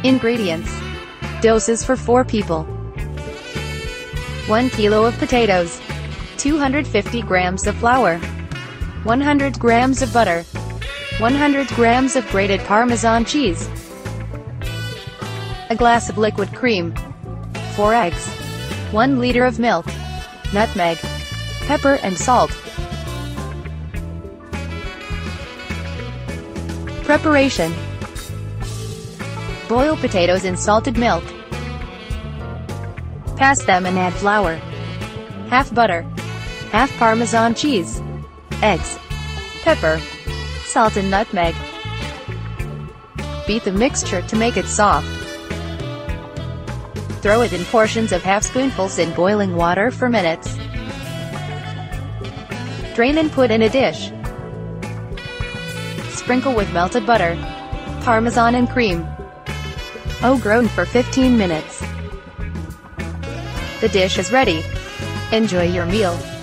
Ingredients. Doses for 4 people. 1 kilo of potatoes. 250 grams of flour. 100 grams of butter. 100 grams of grated Parmesan cheese. A glass of liquid cream. 4 eggs. 1 liter of milk. Nutmeg. Pepper and salt. Preparation. Boil potatoes in salted milk. Pass them and add flour. Half butter. Half Parmesan cheese. Eggs. Pepper. Salt and nutmeg. Beat the mixture to make it soft. Throw it in portions of half spoonfuls in boiling water for minutes. Drain and put in a dish. Sprinkle with melted butter, Parmesan and cream. Au gratin for 15 minutes. The dish is ready. Enjoy your meal.